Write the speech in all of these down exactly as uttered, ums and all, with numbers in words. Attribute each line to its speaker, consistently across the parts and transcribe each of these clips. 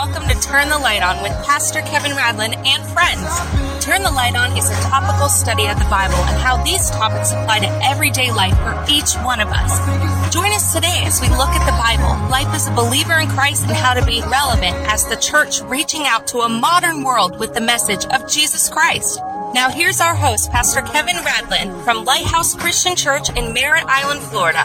Speaker 1: welcome to Turn the Light On with Pastor Kevin Radlin and friends. Turn the Light On is a topical study of the Bible and how these topics apply to everyday life for each one of us. Join us today as we look at the Bible, life as a believer in Christ, and how to be relevant as the church reaching out to a modern world with the message of Jesus Christ. Now here's our host, Pastor Kevin Radlin from Lighthouse Christian Church in Merritt Island, Florida.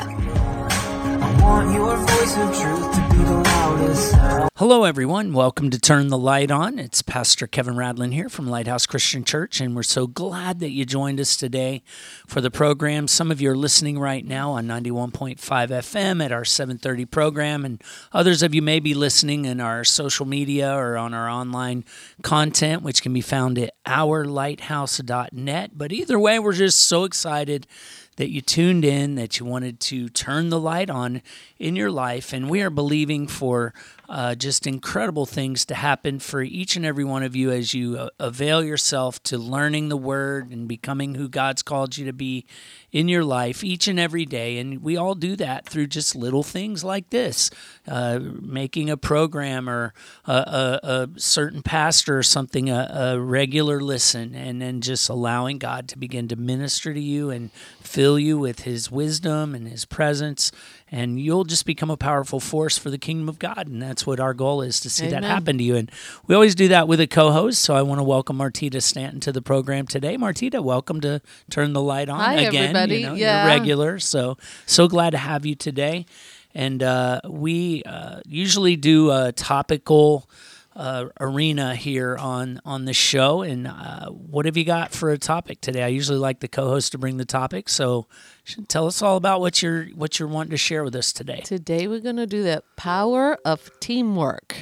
Speaker 2: I want your voice of truth to be the loudest.
Speaker 3: Hello, everyone. Welcome to Turn the Light On. It's Pastor Kevin Radlin here from Lighthouse Christian Church, and we're so glad that you joined us today for the program. Some of you are listening right now on ninety-one point five F M at our seven thirty program, and others of you may be listening in our social media or on our online content, which can be found at our lighthouse dot net. But either way, we're just so excited that you tuned in, that you wanted to turn the light on in your life, and we are believing for uh, just incredible things to happen for each and every one of you as you uh, avail yourself to learning the Word and becoming who God's called you to be in your life each and every day. And we all do that through just little things like this, uh, making a program or a, a, a certain pastor or something a, a regular listen, and then just allowing God to begin to minister to you and fill you with His wisdom and His presence, and you'll just become a powerful force for the kingdom of God. And that's what our goal is, to see
Speaker 4: Amen.
Speaker 3: that happen to you. And we always do that with a co-host, so I want to welcome Martita Stanton to the program today. Martita, welcome to Turn the Light On.
Speaker 4: Hi,
Speaker 3: again.
Speaker 4: everybody.
Speaker 3: You know,
Speaker 4: Yeah.
Speaker 3: You're regular, so so glad to have you today. And uh, we uh, usually do a topical Uh, arena here on, on the show. And uh, what have you got for a topic today? I usually like the co-host to bring the topic, so tell us all about what you're what you're wanting to share with us today.
Speaker 4: Today we're going to do the power of teamwork.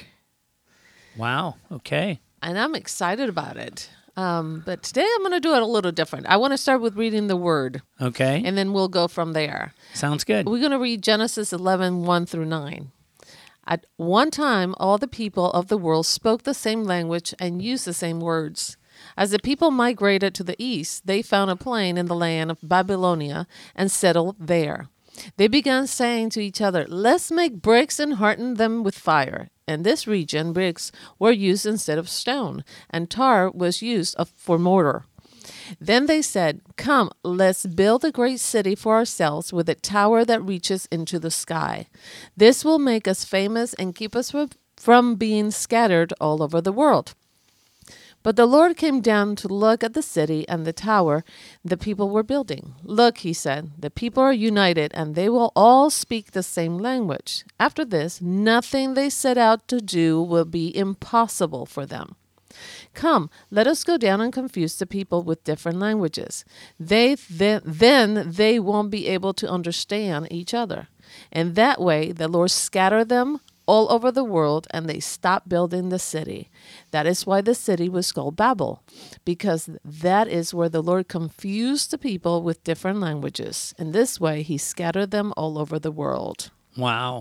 Speaker 3: Wow, okay.
Speaker 4: And I'm excited about it. Um, but today I'm going to do it a little different. I want to start with reading the Word,
Speaker 3: Okay,
Speaker 4: and then we'll go from there.
Speaker 3: sounds good.
Speaker 4: We're going to read Genesis eleven, one through nine. At one time, all the people of the world spoke the same language and used the same words. As the people migrated to the east, they found a plain in the land of Babylonia and settled there. They began saying to each other, "Let's make bricks and harden them with fire." In this region, bricks were used instead of stone, and tar was used for mortar. Then they said, "Come, let's build a great city for ourselves with a tower that reaches into the sky. This will make us famous and keep us from being scattered all over the world." But the Lord came down to look at the city and the tower the people were building. "Look," he said, "the people are united and they will all speak the same language. After this, nothing they set out to do will be impossible for them. Come, let us go down and confuse the people with different languages. They then, then they won't be able to understand each other. And that way, the Lord scattered them all over the world, and they stopped building the city. That is why the city was called Babel, because that is where the Lord confused the people with different languages. In this way, He scattered them all over the world."
Speaker 3: Wow.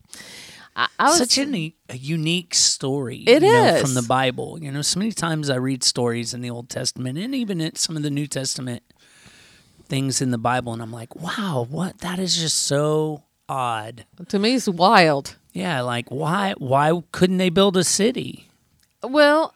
Speaker 4: I, I was,
Speaker 3: Such a, ne- a unique story
Speaker 4: It
Speaker 3: you know,
Speaker 4: is.
Speaker 3: from the Bible. You know, so many times I read stories in the Old Testament and even in some of the New Testament things in the Bible, and I'm like, wow, what? That is just so odd.
Speaker 4: to me, it's wild.
Speaker 3: Yeah, like why why couldn't they build a city?
Speaker 4: Well,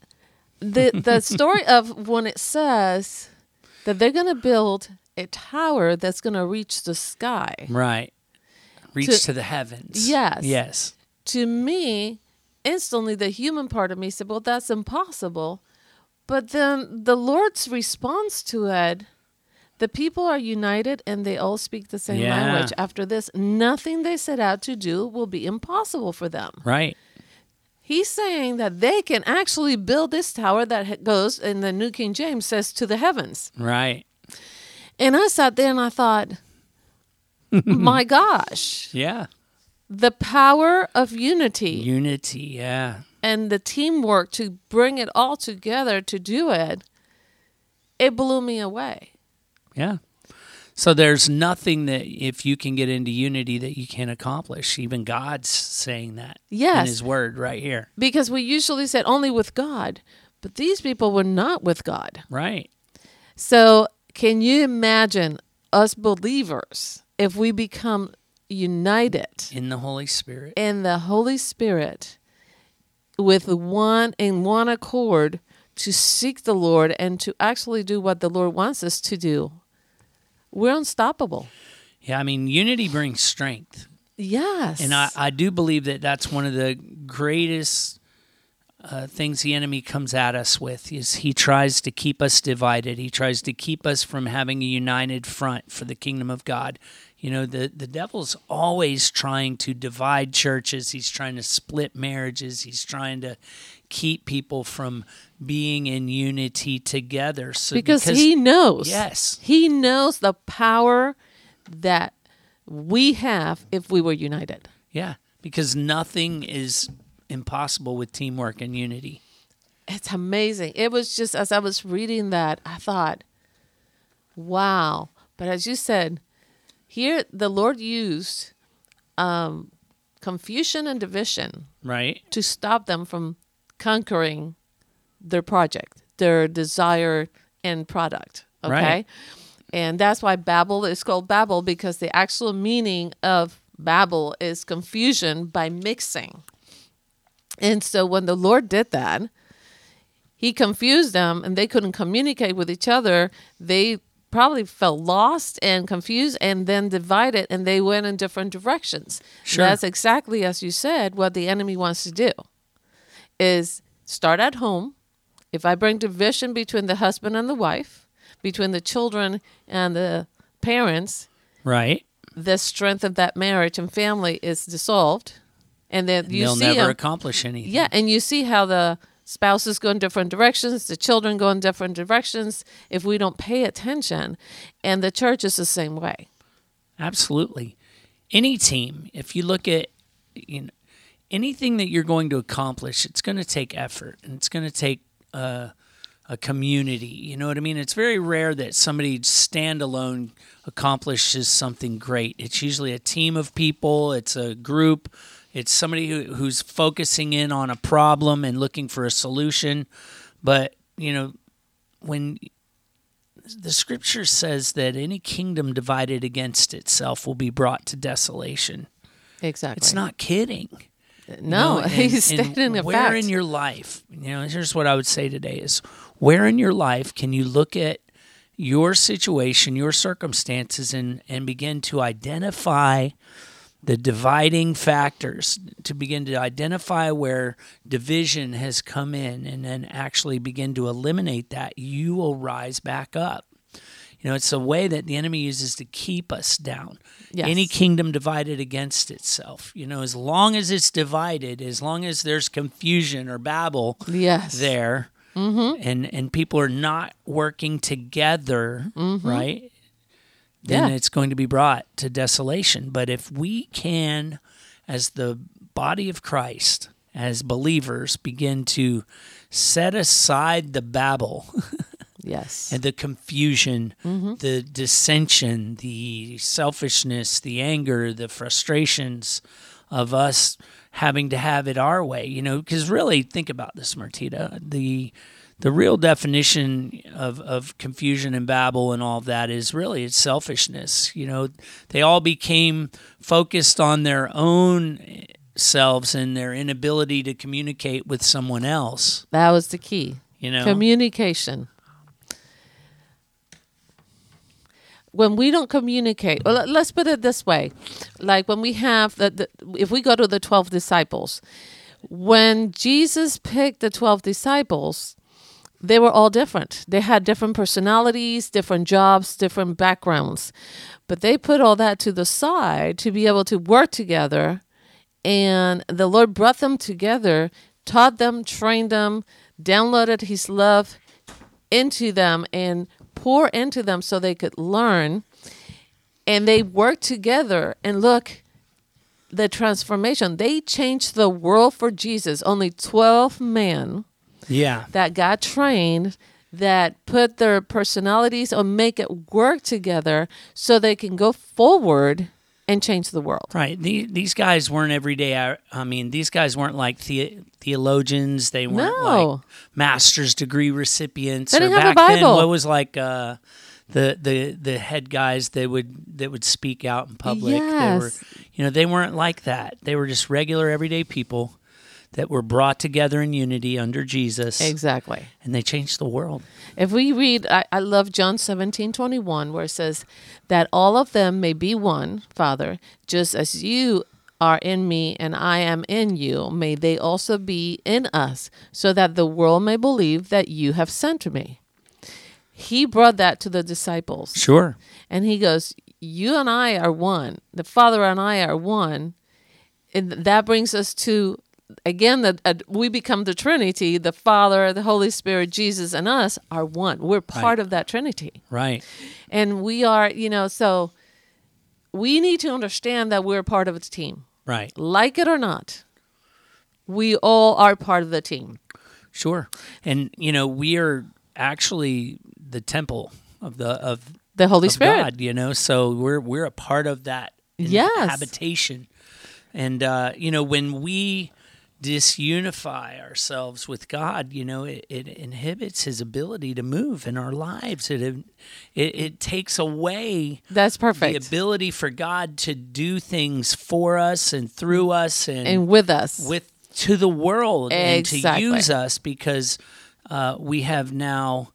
Speaker 4: the the story of when it says that they're going to build a tower that's going to reach the sky,
Speaker 3: Right. Reach
Speaker 4: To-
Speaker 3: to, the heavens.
Speaker 4: Yes.
Speaker 3: Yes.
Speaker 4: to me, instantly the human part of me said, "Well, that's impossible." But then the Lord's response to it, the people are united and they all speak the same
Speaker 3: Yeah.
Speaker 4: language. After this, nothing they set out to do will be impossible for them.
Speaker 3: Right.
Speaker 4: He's saying that they can actually build this tower that ha- goes, in the New King James says, to the heavens.
Speaker 3: Right.
Speaker 4: And I sat there and I thought, my gosh,
Speaker 3: Yeah.
Speaker 4: the power of unity
Speaker 3: Unity. Yeah.
Speaker 4: and the teamwork to bring it all together to do it, it blew me away.
Speaker 3: Yeah. So there's nothing that if you can get into unity that you can't accomplish. Even God's saying that
Speaker 4: Yes.
Speaker 3: in His Word right here.
Speaker 4: Because we usually said only with God, but these people were not with God.
Speaker 3: Right.
Speaker 4: So can you imagine us believers if we become united
Speaker 3: In the Holy Spirit.
Speaker 4: in the Holy Spirit? with one in one accord to seek the Lord and to actually do what the Lord wants us to do, we're unstoppable.
Speaker 3: Yeah, I mean, unity brings strength.
Speaker 4: Yes.
Speaker 3: And I, I do believe that that's one of the greatest uh, things the enemy comes at us with, is he tries to keep us divided. He tries to keep us from having a united front for the kingdom of God. You know, the, the devil's always trying to divide churches. He's trying to split marriages. He's trying to keep people from being in unity together. So
Speaker 4: because,
Speaker 3: because
Speaker 4: he knows.
Speaker 3: Yes.
Speaker 4: He knows the power that we have if we were united.
Speaker 3: Yeah, because nothing is impossible with teamwork and unity.
Speaker 4: It's amazing. It was just, as I was reading that, I thought, wow. But as you said, here the Lord used um, confusion and division,
Speaker 3: right,
Speaker 4: to stop them from conquering their project, their desired end product. Okay.
Speaker 3: Right.
Speaker 4: And that's why Babel is called Babel, because the actual meaning of Babel is confusion by mixing. And so when the Lord did that, he confused them and they couldn't communicate with each other. They probably felt lost and confused and then divided, and they went in different directions.
Speaker 3: Sure.
Speaker 4: That's exactly, as you said, what the enemy wants to do, is start at home. If I bring division between the husband and the wife, between the children and the parents,
Speaker 3: right,
Speaker 4: the strength of that marriage and family is dissolved. And then
Speaker 3: and
Speaker 4: you
Speaker 3: they'll
Speaker 4: see
Speaker 3: never
Speaker 4: them,
Speaker 3: accomplish anything.
Speaker 4: yeah, and you see how the spouses go in different directions, the children go in different directions if we don't pay attention. And the church is the same way.
Speaker 3: Absolutely. Any team, if you look at, you know, anything that you're going to accomplish, it's going to take effort, and it's going to take uh, a community. You know what I mean? It's very rare that somebody standalone accomplishes something great. It's usually a team of people. It's a group. It's somebody who, who's focusing in on a problem and looking for a solution. But, you know, when the scripture says that any kingdom divided against itself will be brought to desolation.
Speaker 4: Exactly.
Speaker 3: It's not kidding.
Speaker 4: No,
Speaker 3: You know, and-
Speaker 4: he's
Speaker 3: and
Speaker 4: stating a
Speaker 3: where
Speaker 4: fact.
Speaker 3: in your life, you know, here's what I would say today is, where in your life can you look at your situation, your circumstances, and, and begin to identify the dividing factors, to begin to identify where division has come in, and then actually begin to eliminate that, you will rise back up. You know, it's a way that the enemy uses to keep us down.
Speaker 4: Yes.
Speaker 3: Any kingdom divided against itself. You know, as long as it's divided, as long as there's confusion or babble
Speaker 4: Yes.
Speaker 3: there,
Speaker 4: Mm-hmm.
Speaker 3: and, and people are not working together,
Speaker 4: Mm-hmm.
Speaker 3: right, then
Speaker 4: Yeah.
Speaker 3: it's going to be brought to desolation. But if we can, as the body of Christ, as believers, begin to set aside the babble
Speaker 4: Yes.
Speaker 3: and the confusion,
Speaker 4: Mm-hmm.
Speaker 3: the dissension, the selfishness, the anger, the frustrations of us having to have it our way, you know, because really, think about this, Martita, the the real definition of, of confusion and babble and all of that is really it's selfishness. You know, they all became focused on their own selves and their inability to communicate with someone else.
Speaker 4: That was the key.
Speaker 3: You know,
Speaker 4: Communication. When we don't communicate, well, let- let's put it this way. Like when we have, the, the if we go to the twelve disciples, when Jesus picked the twelve disciples, they were all different. They had different personalities, different jobs, different backgrounds. But they put all that to the side to be able to work together. And the Lord brought them together, taught them, trained them, downloaded his love into them, and pour into them so they could learn. And they worked together, and look, the transformation. They changed the world for Jesus. Only twelve men
Speaker 3: yeah,
Speaker 4: that got trained, that put their personalities or make it work together so they can go forward and change the world.
Speaker 3: right. The, these guys weren't everyday. I I mean, these guys weren't like the, theologians. They weren't
Speaker 4: No.
Speaker 3: like master's degree recipients.
Speaker 4: They
Speaker 3: or
Speaker 4: didn't have a
Speaker 3: back then,
Speaker 4: Bible.
Speaker 3: what was like uh, the the the head guys that would that would speak out in public. They were,
Speaker 4: Yes.
Speaker 3: you know, they weren't like that. They were just regular everyday people that were brought together in unity under Jesus.
Speaker 4: Exactly.
Speaker 3: And they changed the world.
Speaker 4: If we read, I, I love John seventeen twenty-one, where it says that all of them may be one, Father, just as you are in me and I am in you, may they also be in us, so that the world may believe that you have sent me. He brought that to the disciples.
Speaker 3: Sure.
Speaker 4: And he goes, you and I are one. The Father and I are one. And that brings us to, again, the, uh, we become the Trinity. The Father, the Holy Spirit, Jesus, and us are one. We're part
Speaker 3: Right.
Speaker 4: of that Trinity.
Speaker 3: Right.
Speaker 4: And we are, you know, so we need to understand that we're part of a team.
Speaker 3: Right.
Speaker 4: Like it or not, we all are part of the team.
Speaker 3: Sure. And, you know, we are actually the temple of the of,
Speaker 4: The Holy
Speaker 3: of
Speaker 4: Spirit.
Speaker 3: God, you know, so we're we're a part of that
Speaker 4: Yes.
Speaker 3: habitation. And, uh, you know, when we disunify ourselves with God, you know, it, it inhibits his ability to move in our lives. It, it it takes away
Speaker 4: That's perfect.
Speaker 3: the ability for God to do things for us and through us and,
Speaker 4: And with us.
Speaker 3: with to the world and to
Speaker 4: Exactly.
Speaker 3: use us, because uh, we have now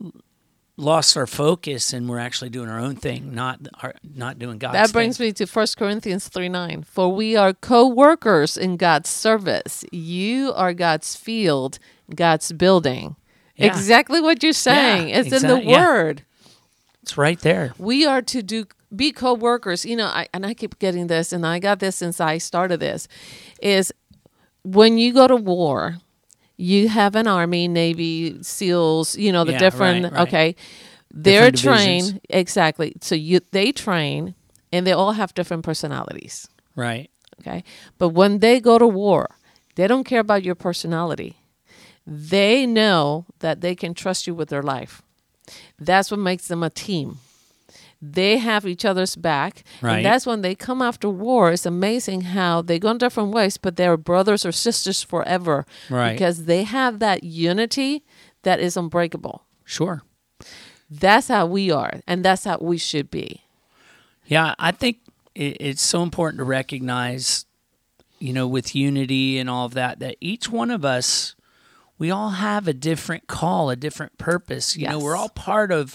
Speaker 3: lost our focus and we're actually doing our own thing, not our, not doing God's
Speaker 4: That brings
Speaker 3: thing.
Speaker 4: me to First Corinthians three nine. For we are co-workers in God's service. You are God's field, God's building.
Speaker 3: Yeah.
Speaker 4: Exactly what you're saying.
Speaker 3: Yeah,
Speaker 4: it's in the
Speaker 3: exact- yeah.
Speaker 4: word.
Speaker 3: It's right there.
Speaker 4: We are to do be co-workers. You know, I, and I keep getting this, and I got this since I started this, is when you go to war, you have an Army, Navy, SEALs, you know, the
Speaker 3: Yeah,
Speaker 4: different,
Speaker 3: right, right.
Speaker 4: okay. They're
Speaker 3: Different
Speaker 4: trained,
Speaker 3: divisions.
Speaker 4: exactly. So you they train, and they all have different personalities,
Speaker 3: Right.
Speaker 4: okay? But when they go to war, they don't care about your personality. They know that they can trust you with their life. That's what makes them a team. They have each other's back.
Speaker 3: Right.
Speaker 4: And that's when they come after war. It's amazing how they go in different ways, but they're brothers or sisters forever.
Speaker 3: Right.
Speaker 4: Because they have that unity that is unbreakable.
Speaker 3: Sure.
Speaker 4: That's how we are, and that's how we should be.
Speaker 3: Yeah, I think it, it's so important to recognize, you know, with unity and all of that, that each one of us, we all have a different call, a different purpose. You know,
Speaker 4: Yes.
Speaker 3: we're all part of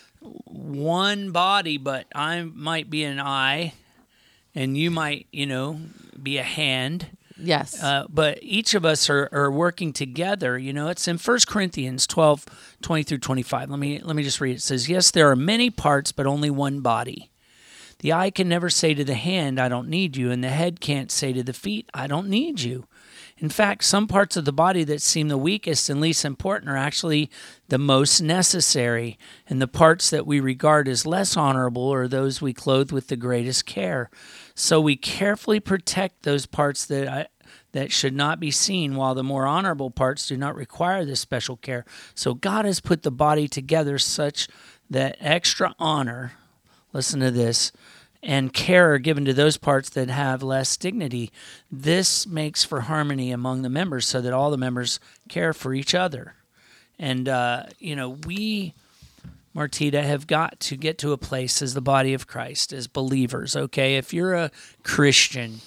Speaker 3: one body, but I might be an eye, and you might, you know, be a hand.
Speaker 4: Yes.
Speaker 3: Uh, but each of us are, are working together. You know, it's in First Corinthians twelve, twenty through twenty-five. Let me let me just read it. It says, yes, there are many parts, but only one body. The eye can never say to the hand, I don't need you, and the head can't say to the feet, I don't need you. In fact, some parts of the body that seem the weakest and least important are actually the most necessary, and the parts that we regard as less honorable are those we clothe with the greatest care. So we carefully protect those parts that I, that should not be seen, while the more honorable parts do not require this special care. So God has put the body together such that extra honor, listen to this, and care are given to those parts that have less dignity. This makes for harmony among the members so that all the members care for each other. And, uh, you know, we, Martita, have got to get to a place as the body of Christ, as believers, okay? If you're a Christian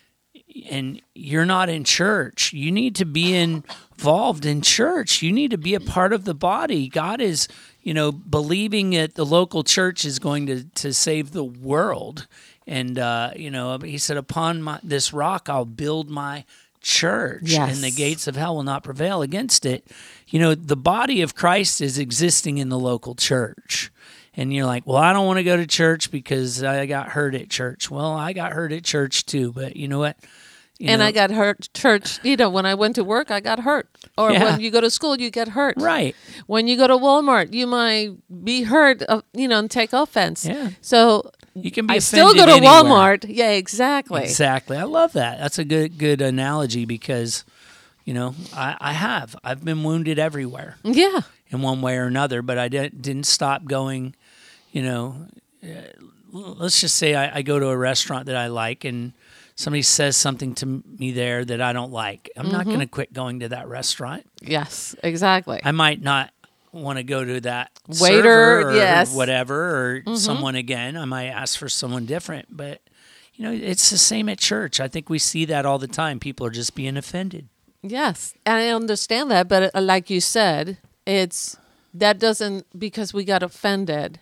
Speaker 3: and you're not in church, you need to be involved in church. You need to be a part of the body. God is, you know, believing that the local church is going to, to save the world. And, uh, you know, he said, upon my, this rock, I'll build my church,
Speaker 4: Yes.
Speaker 3: and the gates of hell will not prevail against it. You know, the body of Christ is existing in the local church. And you're like, well, I don't want to go to church because I got hurt at church. Well, I got hurt at church too, but you know what? You
Speaker 4: and
Speaker 3: know,
Speaker 4: I got hurt church. You know, when I went to work, I got hurt. Or
Speaker 3: Yeah.
Speaker 4: when you go to school, you get hurt.
Speaker 3: right.
Speaker 4: When you go to Walmart, you might be hurt, of, you know, and take offense.
Speaker 3: Yeah.
Speaker 4: So
Speaker 3: You can be
Speaker 4: I still go
Speaker 3: offended
Speaker 4: to
Speaker 3: anywhere.
Speaker 4: Walmart. Yeah, exactly.
Speaker 3: Exactly. I love that. That's a good good analogy because, you know, I, I have. I've been wounded everywhere
Speaker 4: Yeah.
Speaker 3: in one way or another, but I didn't, didn't stop going, you know. Uh, let's just say I, I go to a restaurant that I like and somebody says something to me there that I don't like. I'm not going to quit going to that restaurant.
Speaker 4: Yes, exactly.
Speaker 3: I might not want to go to that
Speaker 4: Waiter,
Speaker 3: server or
Speaker 4: yes.
Speaker 3: whatever, or someone again. I might ask for someone different, but you know, it's the same at church. I think we see that all the time. People are just being offended.
Speaker 4: Yes, and I understand that, but uh, like you said, it's that doesn't because we got offended.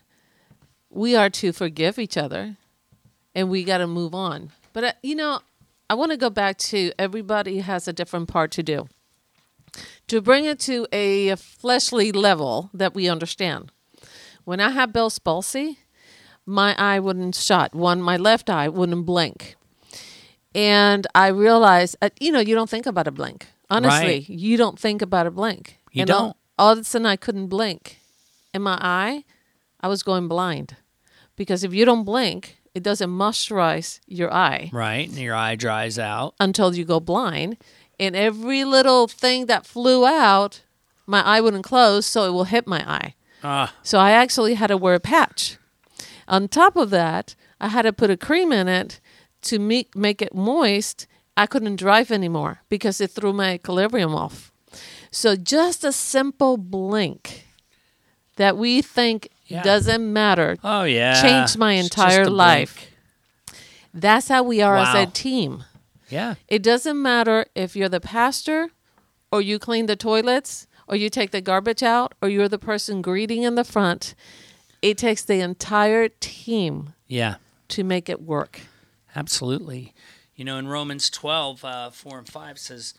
Speaker 4: We are to forgive each other, and we got to move on. But uh, you know, I want to go back to everybody has a different part to do. To bring it to a fleshly level that we understand. When I had Bell's palsy, my eye wouldn't shut. One, my left eye wouldn't blink. And I realized, uh, you know, you don't think about a blink. Honestly,
Speaker 3: Right.
Speaker 4: you don't think about a blink.
Speaker 3: You
Speaker 4: and
Speaker 3: don't.
Speaker 4: All, all of a sudden, I couldn't blink. In my eye, I was going blind. Because if you don't blink, it doesn't moisturize your eye
Speaker 3: Right. And your eye dries out.
Speaker 4: until you go blind. And every little thing that flew out, my eye wouldn't close, so it will hit my eye.
Speaker 3: Ah,
Speaker 4: So I actually had to wear a patch. On top of that, I had to put a cream in it to make, make it moist. I couldn't drive anymore because it threw my equilibrium off. So just a simple blink that we think
Speaker 3: Yeah.
Speaker 4: doesn't matter
Speaker 3: oh yeah.
Speaker 4: changed my
Speaker 3: It's just
Speaker 4: entire
Speaker 3: a blink.
Speaker 4: life. That's how we are
Speaker 3: Wow.
Speaker 4: as a team.
Speaker 3: Yeah.
Speaker 4: It doesn't matter if you're the pastor or you clean the toilets or you take the garbage out or you're the person greeting in the front. It takes the entire team
Speaker 3: Yeah.
Speaker 4: to make it work.
Speaker 3: Absolutely. You know, in Romans twelve, uh, four and five says,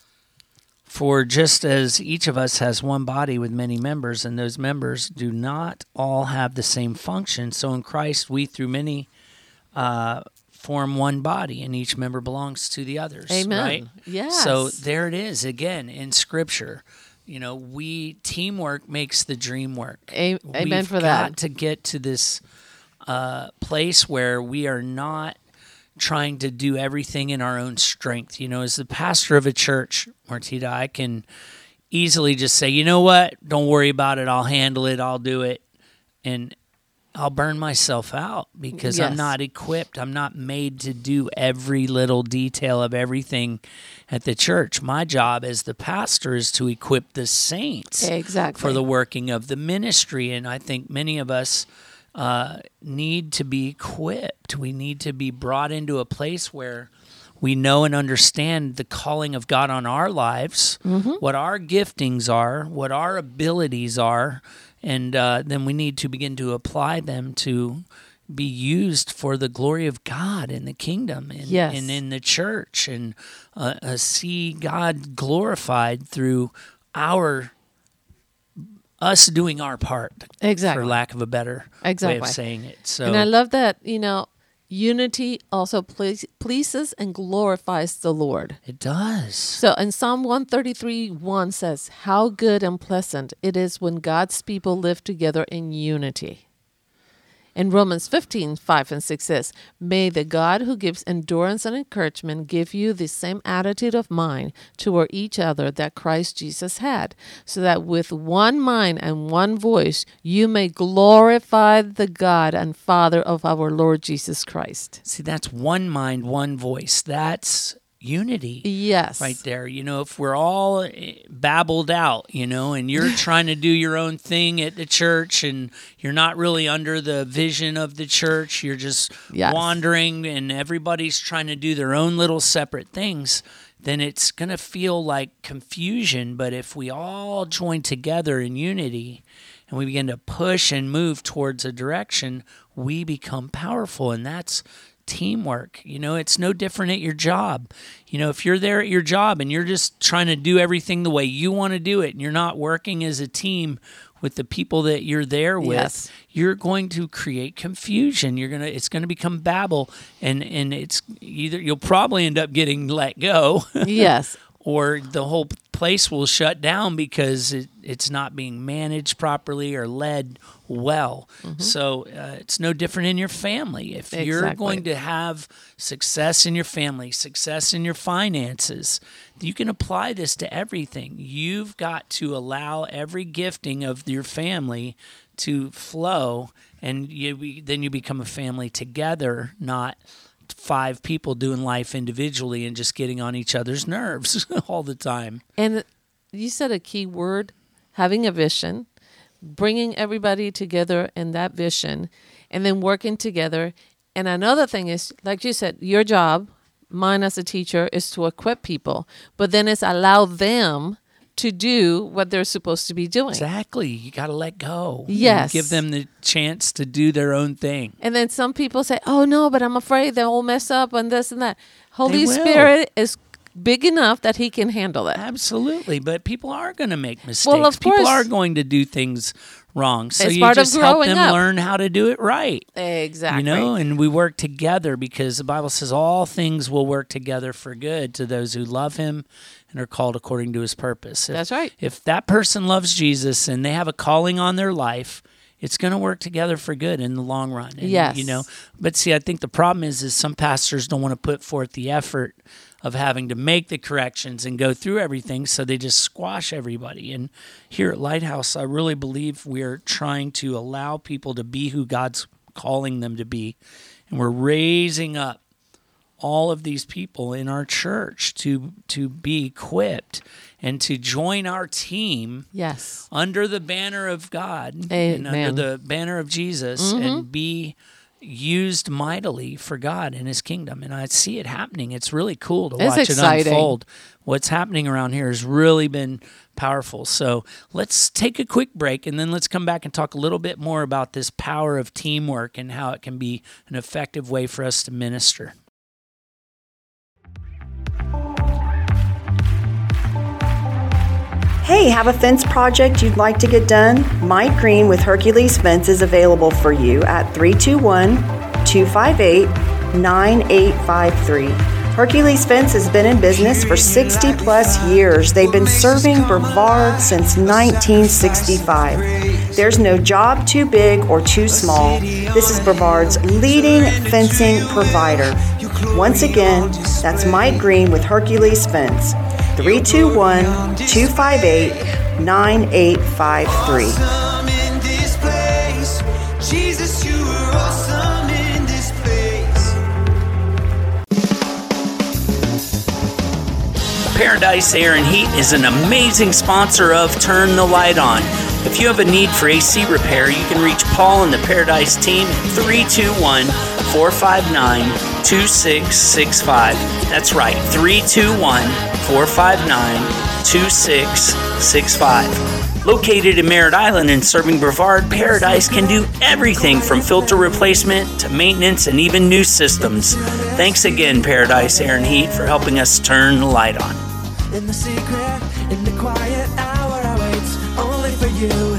Speaker 3: "For just as each of us has one body with many members, and those members do not all have the same function, so in Christ we, through many, uh, form one body, and each member belongs to the others."
Speaker 4: Amen.
Speaker 3: Right?
Speaker 4: Yes.
Speaker 3: So there it is again in Scripture. You know, we teamwork makes the dream work.
Speaker 4: A- amen
Speaker 3: We've
Speaker 4: for
Speaker 3: got
Speaker 4: that.
Speaker 3: to get to this uh, place where we are not trying to do everything in our own strength. You know, as the pastor of a church, Martita, I can easily just say, you know what, don't worry about it. I'll handle it. I'll do it. And I'll burn myself out because I'm
Speaker 4: Yes.
Speaker 3: not equipped. I'm not made to do every little detail of everything at the church. My job as the pastor is to equip the saints
Speaker 4: Exactly.
Speaker 3: for the working of the ministry. And I think many of us uh, need to be equipped. We need to be brought into a place where we know and understand the calling of God on our lives,
Speaker 4: Mm-hmm.
Speaker 3: what our giftings are, what our abilities are, and uh, then we need to begin to apply them to be used for the glory of God in the kingdom and,
Speaker 4: Yes.
Speaker 3: and in the church, and uh, uh, see God glorified through our us doing our part,
Speaker 4: Exactly.
Speaker 3: for lack of a better way
Speaker 4: Exactly.
Speaker 3: of saying it. So,
Speaker 4: And I love that, you know, unity also please, pleases and glorifies the Lord.
Speaker 3: it does.
Speaker 4: So in Psalm one thirty-three, one says, "How good and pleasant it is when God's people live together in unity." In Romans fifteen, five and six says, "May the God who gives endurance and encouragement give you the same attitude of mind toward each other that Christ Jesus had, so that with one mind and one voice you may glorify the God and Father of our Lord Jesus Christ."
Speaker 3: See, that's one mind, one voice. That's unity.
Speaker 4: Yes.
Speaker 3: Right there. You know, if we're all eh, babbled out, you know, and you're trying to do your own thing at the church and you're not really under the vision of the church, you're just
Speaker 4: Yes.
Speaker 3: wandering and everybody's trying to do their own little separate things, then it's going to feel like confusion. But if we all join together in unity and we begin to push and move towards a direction, we become powerful. And that's teamwork. You know, it's no different at your job. You know, if you're there at your job and you're just trying to do everything the way you want to do it and you're not working as a team with the people that you're there with,
Speaker 4: Yes.
Speaker 3: you're going to create confusion. You're going to it's going to become babble, and and it's either you'll probably end up getting let go
Speaker 4: Yes.
Speaker 3: or the whole place will shut down because it, it's not being managed properly or led well. So uh, it's no different in your family. If you're
Speaker 4: Exactly.
Speaker 3: going to have success in your family, success in your finances, you can apply this to everything. You've got to allow every gifting of your family to flow, and you, then you become a family together, not five people doing life individually and just getting on each other's nerves all the time.
Speaker 4: And you said a key word, having a vision, bringing everybody together in that vision, and then working together. And another thing is, like you said, your job, mine as a teacher is to equip people, but then it's allow them to do what they're supposed to be doing.
Speaker 3: Exactly. You got to let go.
Speaker 4: Yes.
Speaker 3: And give them the chance to do their own thing.
Speaker 4: And then some people say, oh, no, but I'm afraid they'll mess up on this and that. Holy
Speaker 3: They will.
Speaker 4: Spirit is big enough that he can handle it.
Speaker 3: Absolutely. But people are going to make mistakes.
Speaker 4: Well, of
Speaker 3: people
Speaker 4: course.
Speaker 3: are going to do things wrong. So
Speaker 4: It's
Speaker 3: you
Speaker 4: part of
Speaker 3: just help
Speaker 4: growing
Speaker 3: them
Speaker 4: up.
Speaker 3: learn how to do it right.
Speaker 4: Exactly.
Speaker 3: You know, and we work together because the Bible says all things will work together for good to those who love him and are called according to his purpose. If,
Speaker 4: That's right.
Speaker 3: If that person loves Jesus and they have a calling on their life, it's going to work together for good in the long run. And,
Speaker 4: Yes.
Speaker 3: You know, but see, I think the problem is, is some pastors don't want to put forth the effort of having to make the corrections and go through everything, so they just squash everybody. And here at Lighthouse, I really believe we're trying to allow people to be who God's calling them to be. And we're raising up all of these people in our church to to be equipped and to join our team
Speaker 4: Yes.
Speaker 3: under the banner of God and
Speaker 4: Amen.
Speaker 3: under the banner of Jesus
Speaker 4: Mm-hmm.
Speaker 3: and be used mightily for God and his kingdom. And I see it happening. It's really cool to
Speaker 4: It's
Speaker 3: watch
Speaker 4: exciting.
Speaker 3: it unfold. What's happening around here has really been powerful. So let's take a quick break, and then let's come back and talk a little bit more about this power of teamwork and how it can be an effective way for us to minister.
Speaker 5: Hey, have a fence project you'd like to get done? Mike Green with Hercules Fence is available for you at three two one, two five eight, nine eight five three. Hercules Fence has been in business for sixty plus years. They've been serving Brevard since nineteen sixty-five. There's no job too big or too small. This is Brevard's leading fencing provider. Once again, that's Mike Green with Hercules Fence. three two one, two five eight, nine eight five three.
Speaker 2: Awesome in this place. Jesus, you are awesome in this place.
Speaker 3: Paradise Air and Heat is an amazing sponsor of Turn the Light On. If you have a need for A C repair, you can reach Paul and the Paradise team at three two one, four five nine, two six six five. That's right, three two one, four five nine, two six six five. Located in Merritt Island and serving Brevard, Paradise can do everything from filter replacement to maintenance and even new systems. Thanks again, Paradise Air and Heat, for helping us turn the light on.
Speaker 2: In the secret, in the quiet hour, I wait only for you.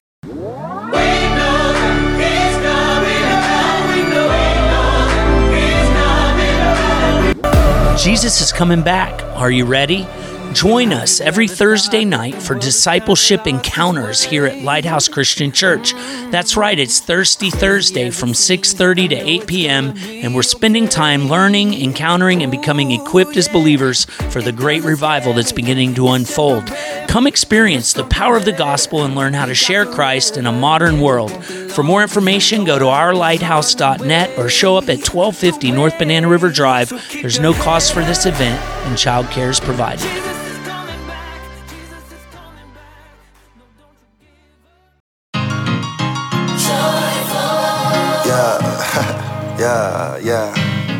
Speaker 3: Jesus is coming back. Are you ready? Join us every Thursday night for discipleship encounters here at Lighthouse Christian Church. That's right, it's Thirsty Thursday from six thirty to eight p.m., and we're spending time learning, encountering, and becoming equipped as believers for the great revival that's beginning to unfold. Come experience the power of the gospel and learn how to share Christ in a modern world. For more information, go to our lighthouse dot net or show up at twelve fifty North Banana River Drive. There's no cost for this event, and childcare is provided.
Speaker 6: Yeah, yeah.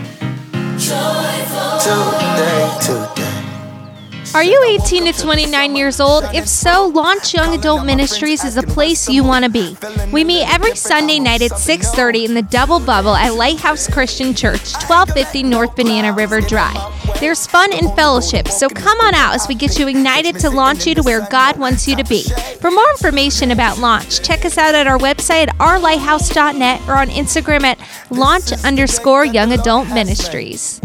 Speaker 6: Today, today.
Speaker 7: Are you eighteen to twenty-nine years old? If so, Launch Young Adult Ministries is a place you want to be. We meet every Sunday night at six thirty in the Double Bubble at Lighthouse Christian Church, twelve fifty North Banana River Drive. There's fun and fellowship, so come on out as we get you ignited to launch you to where God wants you to be. For more information about Launch, check us out at our website at our lighthouse dot net or on Instagram at launch underscore young adult ministries.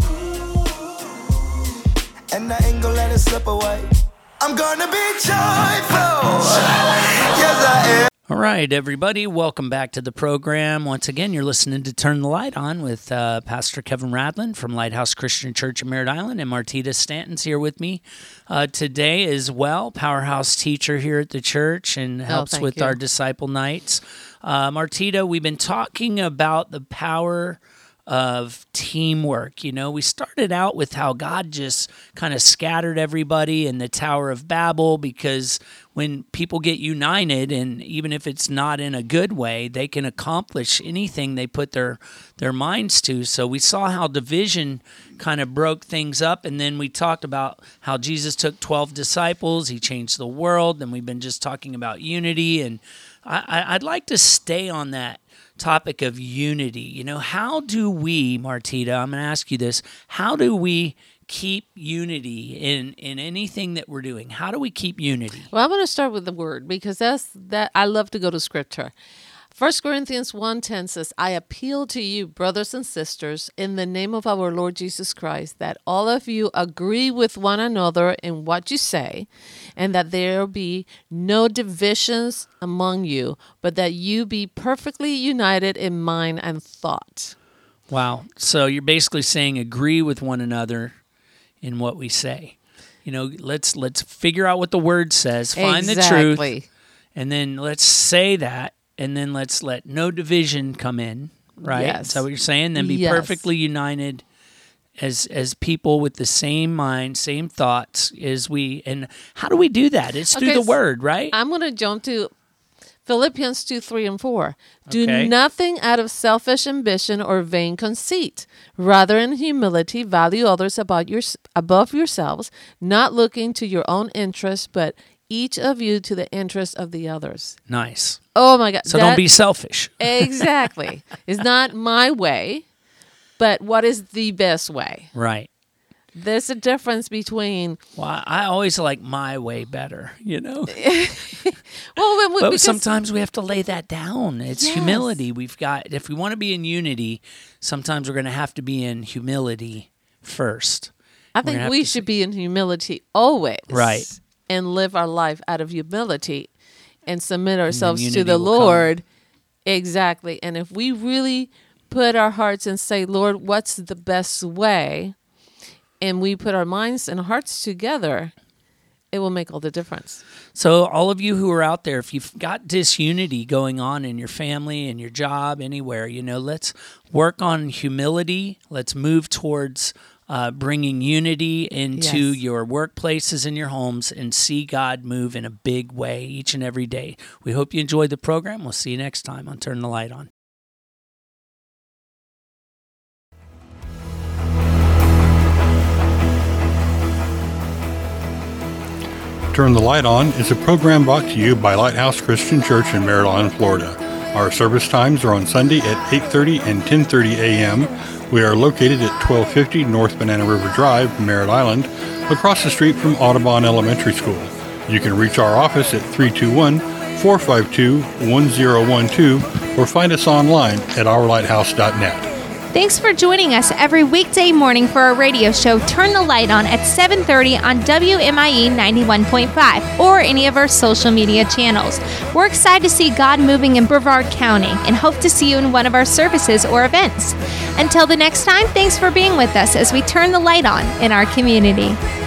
Speaker 6: And I ain't gonna let it slip away. I'm gonna be joyful. Yes, I am.
Speaker 3: All right, everybody, welcome back to the program. Once again, you're listening to Turn the Light On with uh, Pastor Kevin Radlin from Lighthouse Christian Church in Merritt Island, and Martita Stanton's here with me uh, today as well, powerhouse teacher here at the church and helps
Speaker 4: thank
Speaker 3: with
Speaker 4: you.
Speaker 3: our disciple nights. Uh, Martita, we've been talking about the power of teamwork. You know, we started out with how God just kind of scattered everybody in the Tower of Babel, because when people get united, and even if it's not in a good way, they can accomplish anything they put their their minds to. So we saw how division kind of broke things up, and then we talked about how Jesus took twelve disciples, he changed the world, and we've been just talking about unity, and I, I'd like to stay on that topic of unity. You know, how do we, Martita, I'm going to ask you this, how do we keep unity in, in anything that we're doing? How do we keep unity?
Speaker 4: Well, I'm going to start with the word, because that's that. I love to go to scripture. First Corinthians one ten says, I appeal to you, brothers and sisters, in the name of our Lord Jesus Christ, that all of you agree with one another in what you say, and that there be no divisions among you, but that you be perfectly united in mind and thought.
Speaker 3: Wow. So you're basically saying agree with one another in what we say. You know, let's let's figure out what the word says, find
Speaker 4: Exactly.
Speaker 3: the truth, and then let's say that. And then let's let no division come in, right?
Speaker 4: Yes.
Speaker 3: Is that what you're saying? Then be
Speaker 4: Yes.
Speaker 3: perfectly united as as people with the same mind, same thoughts as we. And how do we do that? It's through
Speaker 4: Okay,
Speaker 3: the word, right?
Speaker 4: I'm going to jump to Philippians two, three, and four. Do
Speaker 3: Okay.
Speaker 4: nothing out of selfish ambition or vain conceit. Rather, in humility, value others about your, above yourselves, not looking to your own interests, but each of you to the interest of the others.
Speaker 3: Nice.
Speaker 4: Oh, my God.
Speaker 3: So
Speaker 4: that-
Speaker 3: don't be selfish.
Speaker 4: Exactly. It's not my way, but what is the best way?
Speaker 3: Right.
Speaker 4: There's a difference between...
Speaker 3: Well, I I always like my way better, you know?
Speaker 4: Well, when we,
Speaker 3: But
Speaker 4: because,
Speaker 3: sometimes we have to lay that down. It's
Speaker 4: Yes.
Speaker 3: humility. We've got, if we want to be in unity, sometimes we're going to have to be in humility first.
Speaker 4: I
Speaker 3: we're gonna
Speaker 4: think
Speaker 3: have
Speaker 4: we
Speaker 3: to
Speaker 4: should be in humility always.
Speaker 3: Right.
Speaker 4: And live our life out of humility and submit ourselves to
Speaker 3: unity
Speaker 4: the
Speaker 3: will
Speaker 4: Lord. Exactly. And if we really put our hearts and say, Lord, what's the best way? And we put our minds and hearts together, it will make all the difference.
Speaker 3: So all of you who are out there, if you've got disunity going on in your family, in your job, anywhere, you know, let's work on humility. Let's move towards uh, bringing unity into
Speaker 4: Yes.
Speaker 3: your workplaces and your homes, and see God move in a big way each and every day. We hope you enjoyed the program. We'll see you next time on Turn the Light On.
Speaker 8: Turn the Light On is a program brought to you by Lighthouse Christian Church in Merritt Island, Florida. Our service times are on Sunday at eight thirty and ten thirty a.m. We are located at twelve fifty North Banana River Drive, Merritt Island, across the street from Audubon Elementary School. You can reach our office at three two one, four five two, one zero one two or find us online at our lighthouse dot net.
Speaker 7: Thanks for joining us every weekday morning for our radio show Turn the Light On at seven thirty on W M I E ninety-one point five or any of our social media channels. We're excited to see God moving in Brevard County and hope to see you in one of our services or events. Until the next time, thanks for being with us as we turn the light on in our community.